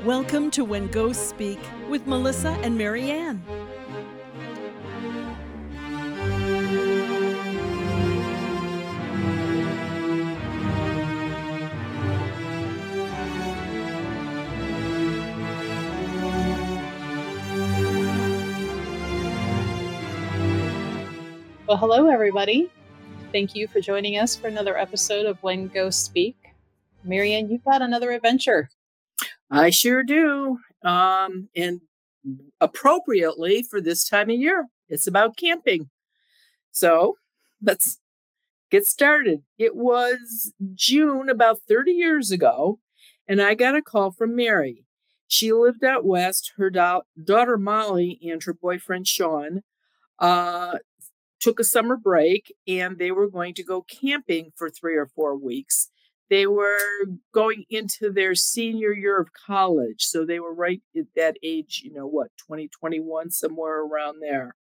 Welcome to When Ghosts Speak with Melissa and Marianne. Well, hello, everybody. Thank you for joining us for another episode of When Ghosts Speak. Marianne, you've got another adventure. I sure do. And appropriately for this time of year, it's about camping. So let's get started. It was June, about 30 years ago, and I got a call from Mary. She lived out west. Her daughter Molly and her boyfriend Sean took a summer break, and they were going to go camping for 3 or 4 weeks. They were going into their senior year of college. So they were right at that age, 2021, somewhere around there.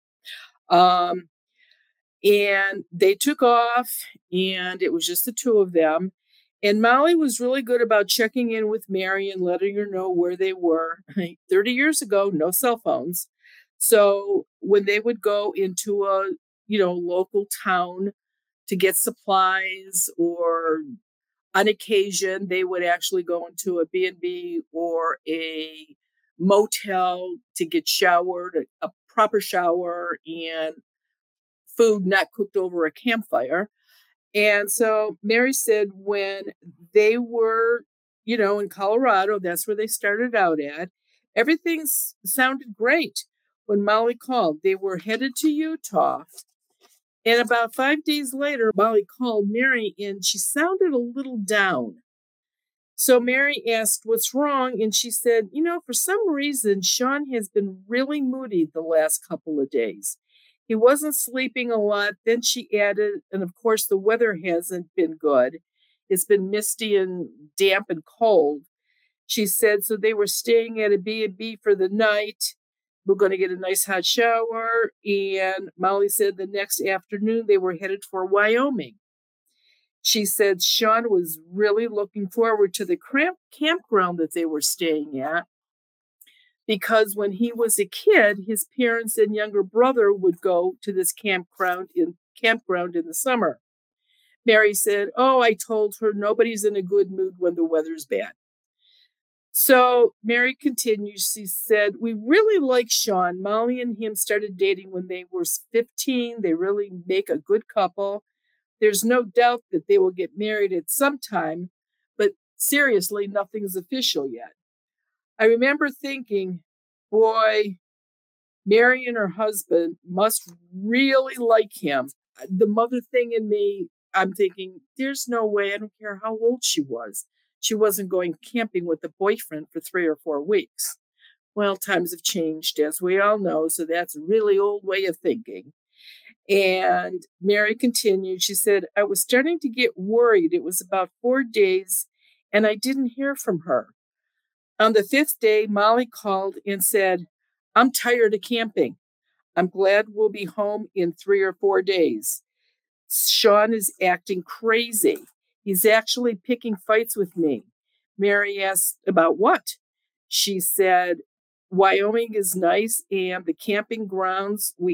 And they took off, and it was just the two of them. And Molly was really good about checking in with Mary and letting her know where they were. 30 years ago, no cell phones. So when they would go into a, local town to get supplies, or on occasion, they would actually go into a B&B or a motel to get showered, a proper shower, and food not cooked over a campfire. And so Mary said when they were, in Colorado, that's where they started out at, everything sounded great. When Molly called, they were headed to Utah. And about 5 days later, Molly called Mary, and she sounded a little down. So Mary asked, "What's wrong?" And she said, for some reason, Sean has been really moody the last couple of days. He wasn't sleeping a lot. Then she added, and of course, the weather hasn't been good. It's been misty and damp and cold. She said, so they were staying at a B&B for the night. We're going to get a nice hot shower. And Molly said the next afternoon they were headed for Wyoming. She said Sean was really looking forward to the campground that they were staying at, because when he was a kid, his parents and younger brother would go to this campground in the summer. Mary said, "Oh, I told her nobody's in a good mood when the weather's bad." So Mary continues. She said, "We really like Sean. Molly and him started dating when they were 15. They really make a good couple. There's no doubt that they will get married at some time, but seriously, nothing's official yet." I remember thinking, boy, Mary and her husband must really like him. The mother thing in me, I'm thinking, there's no way, I don't care how old she was. She wasn't going camping with a boyfriend for 3 or 4 weeks. Well, times have changed, as we all know, so that's a really old way of thinking. And Mary continued. She said, "I was starting to get worried. It was about 4 days, and I didn't hear from her. On the 5th day, Molly called and said, 'I'm tired of camping. I'm glad we'll be home in 3 or 4 days. Sean is acting crazy. He's actually picking fights with me.' Mary asked, 'About what?' She said, 'Wyoming is nice, and the camping grounds, we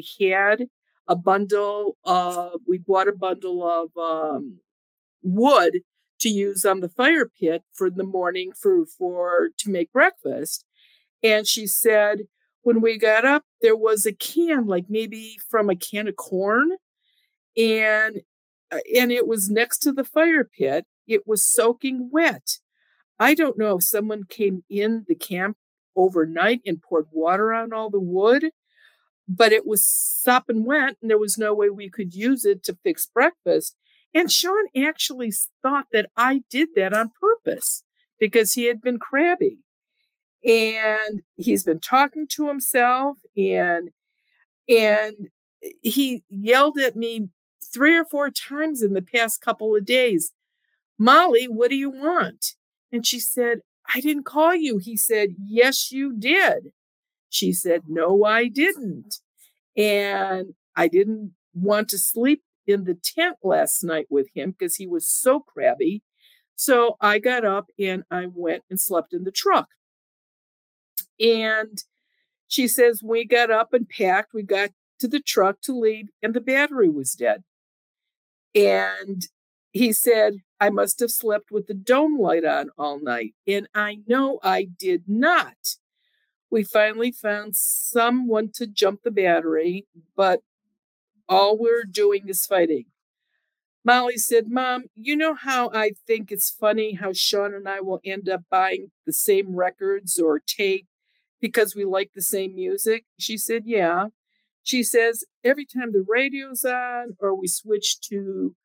bought a bundle of wood to use on the fire pit for the morning to make breakfast.' And she said, when we got up, there was a can, like maybe from a can of corn, and it was next to the fire pit. It was soaking wet. I don't know if someone came in the camp overnight and poured water on all the wood, but it was sopping wet, and there was no way we could use it to fix breakfast. And Sean actually thought that I did that on purpose because he had been crabby. And he's been talking to himself, and he yelled at me 3 or 4 times in the past couple of days, 'Molly, what do you want?' And she said, 'I didn't call you.' He said, 'Yes, you did.' She said, 'No, I didn't.' And I didn't want to sleep in the tent last night with him because he was so crabby. So I got up and I went and slept in the truck. And she says, we got up and packed. We got to the truck to leave, and the battery was dead. And he said, I must have slept with the dome light on all night. And I know I did not. We finally found someone to jump the battery, but all we're doing is fighting. Molly said, Mom, you know how I think it's funny how Sean and I will end up buying the same records or tape because we like the same music? She said, yeah. She says, every time the radio's on or we switch to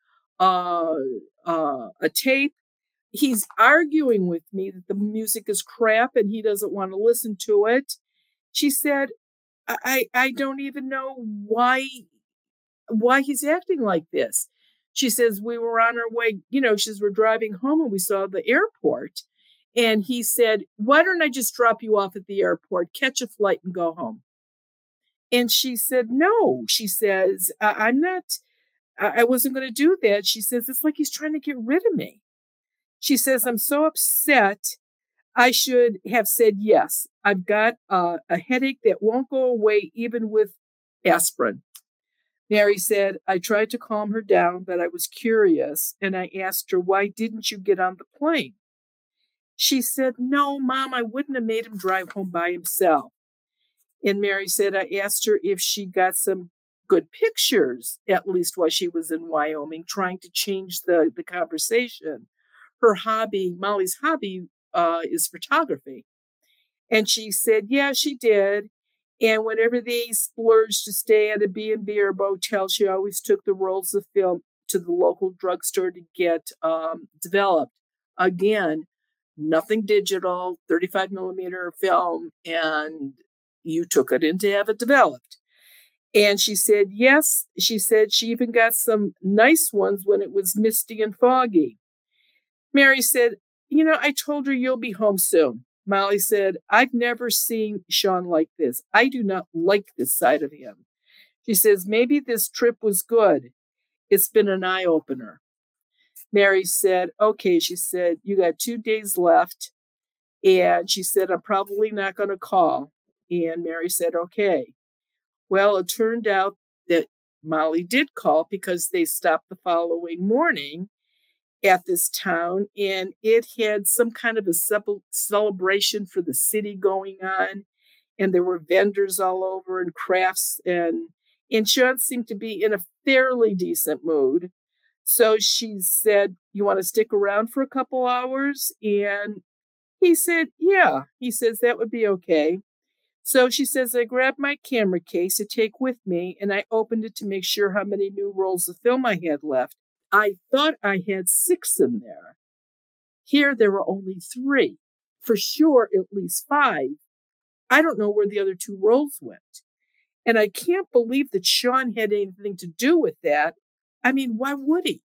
a tape, he's arguing with me that the music is crap and he doesn't want to listen to it. She said, I don't even know why he's acting like this. She says, we were on our way, she says, we're driving home and we saw the airport. And he said, why don't I just drop you off at the airport, catch a flight and go home? And she said, no. She says, I wasn't going to do that. She says, it's like he's trying to get rid of me. She says, I'm so upset. I should have said yes. I've got a headache that won't go away even with aspirin. Mary said, I tried to calm her down, but I was curious, and I asked her, why didn't you get on the plane? She said, no, Mom, I wouldn't have made him drive home by himself. And Mary said, I asked her if she got some good pictures, at least while she was in Wyoming, trying to change the conversation. Her hobby, Molly's hobby, is photography. And she said, yeah, she did. And whenever they splurged to stay at a B&B or motel, she always took the rolls of film to the local drugstore to get developed. Again, nothing digital, 35 millimeter film, and you took it in to have it developed. And she said, yes, she said she even got some nice ones when it was misty and foggy. Mary said, I told her you'll be home soon. Molly said, I've never seen Sean like this. I do not like this side of him. She says, maybe this trip was good. It's been an eye-opener. Mary said, okay, she said, you got 2 days left. And she said, I'm probably not going to call. And Mary said, okay. Well, it turned out that Molly did call because they stopped the following morning at this town, and it had some kind of a celebration for the city going on, and there were vendors all over and crafts, and Sean seemed to be in a fairly decent mood. So she said, you want to stick around for a couple hours? And he said, yeah. He says, that would be okay. So she says, I grabbed my camera case to take with me, and I opened it to make sure how many new rolls of film I had left. I thought I had 6 in there. Here, there were only 3. For sure, at least 5. I don't know where the other 2 rolls went. And I can't believe that Sean had anything to do with that. I mean, why would he?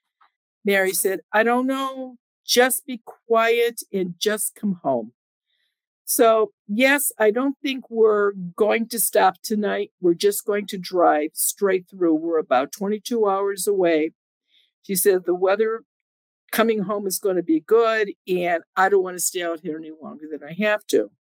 Mary said, I don't know. Just be quiet and just come home. So, yes, I don't think we're going to stop tonight. We're just going to drive straight through. We're about 22 hours away. She said, the weather coming home is going to be good, and I don't want to stay out here any longer than I have to.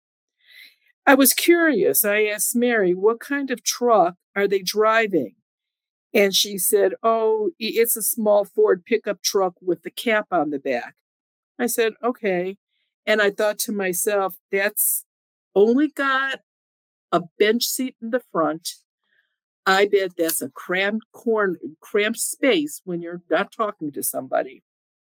I was curious. I asked Mary, what kind of truck are they driving? And she said, oh, it's a small Ford pickup truck with the cap on the back. I said, okay. And I thought to myself, that's only got a bench seat in the front. I bet that's a cramped space when you're not talking to somebody.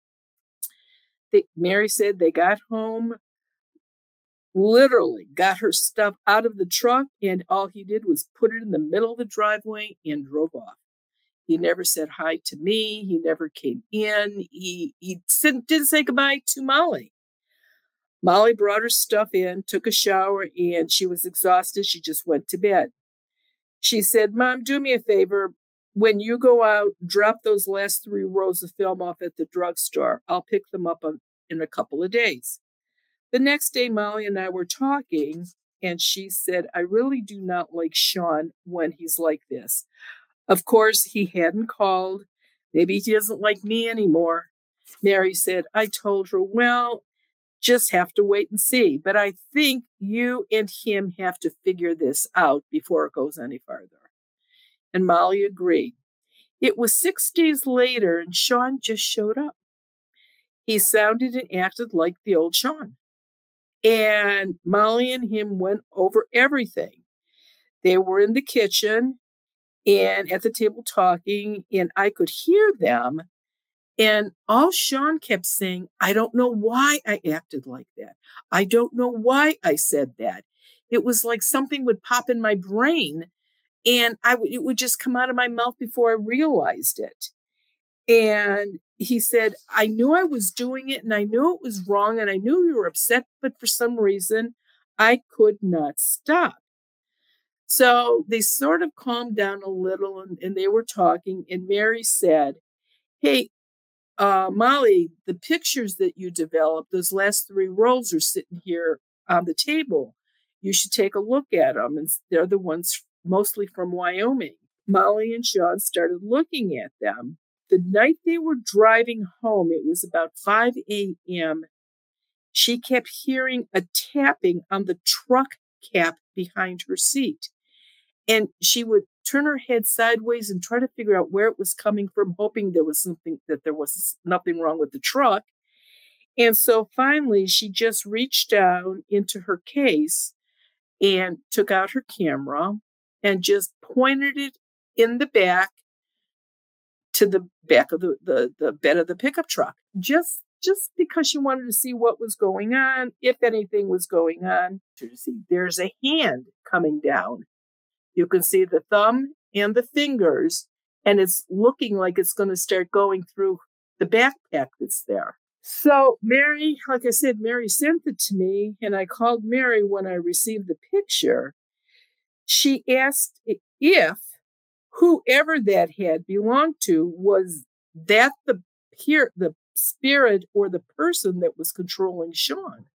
Mary said they got home, literally got her stuff out of the truck, and all he did was put it in the middle of the driveway and drove off. He never said hi to me. He never came in. He didn't say goodbye to Molly. Molly brought her stuff in, took a shower, and she was exhausted. She just went to bed. She said, Mom, do me a favor. When you go out, drop those last 3 rolls of film off at the drugstore. I'll pick them up in a couple of days. The next day, Molly and I were talking, and she said, I really do not like Sean when he's like this. Of course, he hadn't called. Maybe he doesn't like me anymore. Mary said, I told her, well, Just have to wait and see. But I think you and him have to figure this out before it goes any farther. And Molly agreed. It was 6 days later, and Sean just showed up. He sounded and acted like the old Sean. And Molly and him went over everything. They were in the kitchen and at the table talking, and I could hear them. And all Sean kept saying, I don't know why I acted like that. I don't know why I said that. It was like something would pop in my brain and it would just come out of my mouth before I realized it. And he said, I knew I was doing it and I knew it was wrong and I knew you were upset, but for some reason I could not stop. So they sort of calmed down a little and they were talking. And Mary said, Hey, Molly, the pictures that you developed, those last 3 rolls are sitting here on the table. You should take a look at them. And they're the ones mostly from Wyoming. Molly and Sean started looking at them. The night they were driving home, it was about 5 a.m. She kept hearing a tapping on the truck cap behind her seat. And she would turn her head sideways and try to figure out where it was coming from, hoping there was nothing wrong with the truck. And so finally, she just reached down into her case and took out her camera and just pointed it in the back to the back of the bed of the pickup truck, just because she wanted to see what was going on, if anything was going on. There's a hand coming down. You can see the thumb and the fingers, and it's looking like it's going to start going through the backpack that's there. So Mary, like I said, Mary sent it to me, and I called Mary when I received the picture. She asked if whoever that had belonged to, was that the spirit or the person that was controlling Sean.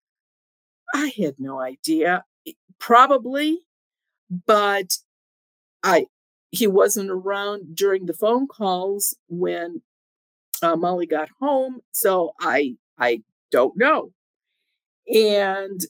I had no idea. Probably, but he wasn't around during the phone calls when Molly got home, so I don't know. And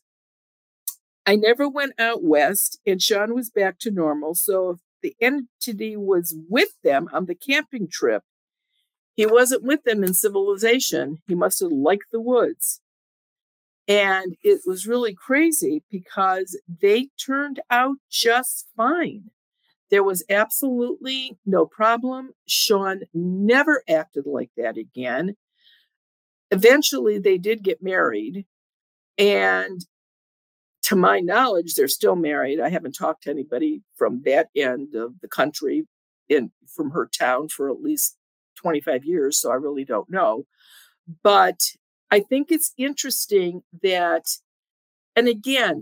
I never went out west, and Sean was back to normal. So if the entity was with them on the camping trip, he wasn't with them in civilization. He must have liked the woods. And it was really crazy because they turned out just fine. There was absolutely no problem. Sean never acted like that again. Eventually, they did get married. And to my knowledge, they're still married. I haven't talked to anybody from that end of the country from her town for at least 25 years, so I really don't know. But I think it's interesting that, and again,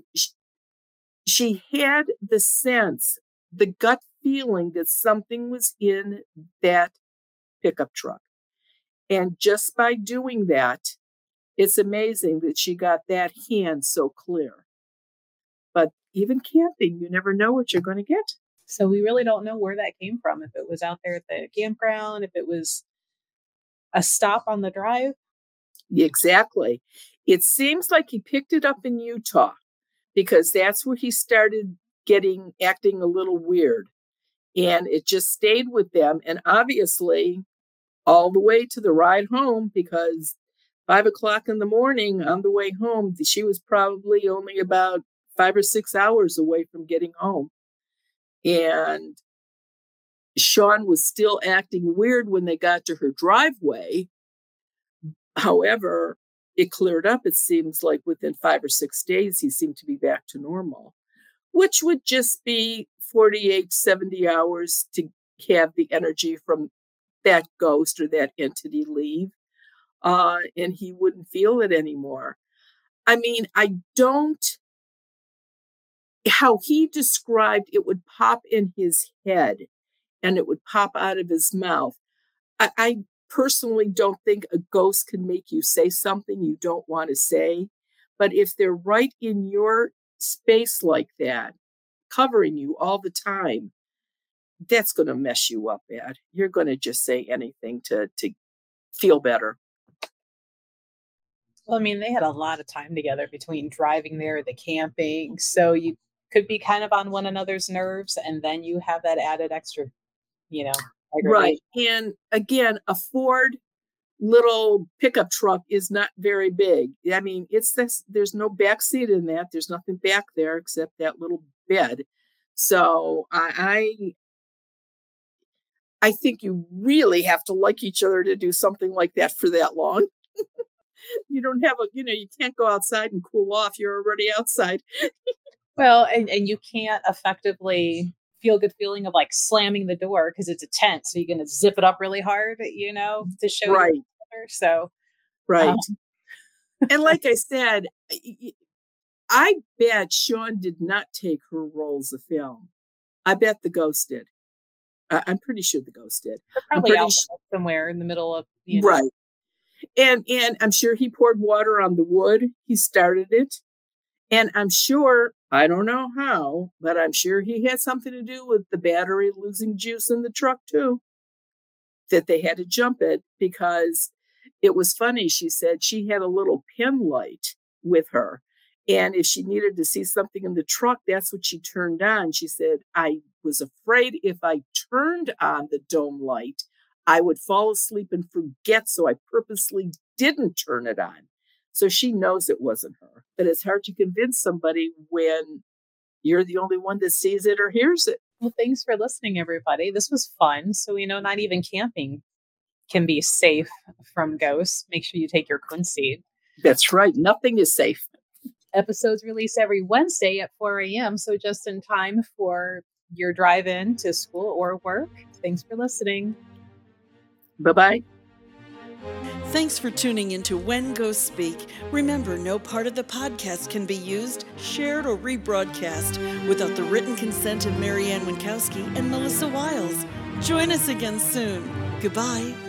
she had the sense, the gut feeling that something was in that pickup truck. And just by doing that, it's amazing that she got that hand so clear. But even camping, you never know what you're going to get. So we really don't know where that came from. If it was out there at the campground, if it was a stop on the drive. Exactly. It seems like he picked it up in Utah because that's where he started acting a little weird. And it just stayed with them. And obviously, all the way to the ride home, because 5 o'clock in the morning on the way home, she was probably only about 5 or 6 hours away from getting home. And Sean was still acting weird when they got to her driveway. However, it cleared up. It seems like within 5 or 6 days, he seemed to be back to normal, which would just be 48, 70 hours to have the energy from that ghost or that entity leave. And he wouldn't feel it anymore. I mean, how he described it would pop in his head and it would pop out of his mouth. I personally don't think a ghost can make you say something you don't want to say. But if they're right in your space like that, covering you all the time, that's going to mess you up bad. You're going to just say anything to feel better. Well, I mean, they had a lot of time together between driving there, the camping. So you could be kind of on one another's nerves, and then you have that added extra, you know, Right. aggravation. And again, a Ford little pickup truck is not very big. I mean, it's this, there's no back seat in that. There's nothing back there except that little bed. So I think you really have to like each other to do something like that for that long. You don't have a, you can't go outside and cool off. You're already outside. Well, and you can't effectively feel good feeling of like slamming the door because it's a tent. So you're going to zip it up really hard, to show your Right. partner. So, um, Right. And like I said, I bet Sean did not take her rolls of film. I bet the ghost did. I'm pretty sure the ghost did. they're I'm probably pretty out there somewhere in the middle of, right. And I'm sure he poured water on the wood. He started it. And I'm sure, I don't know how, but I'm sure he had something to do with the battery losing juice in the truck too, that they had to jump it because it was funny. She said she had a little pin light with her. And if she needed to see something in the truck, that's what she turned on. She said, I was afraid if I turned on the dome light, I would fall asleep and forget. So I purposely didn't turn it on. So she knows it wasn't her. But it's hard to convince somebody when you're the only one that sees it or hears it. Well, thanks for listening, everybody. This was fun. So, not even camping can be safe from ghosts. Make sure you take your quinseed. That's right. Nothing is safe. Episodes release every Wednesday at 4 a.m. So just in time for your drive in to school or work. Thanks for listening. Bye-bye. Thanks for tuning into When Ghosts Speak. Remember, no part of the podcast can be used, shared, or rebroadcast without the written consent of Marianne Winkowski and Melissa Wiles. Join us again soon. Goodbye.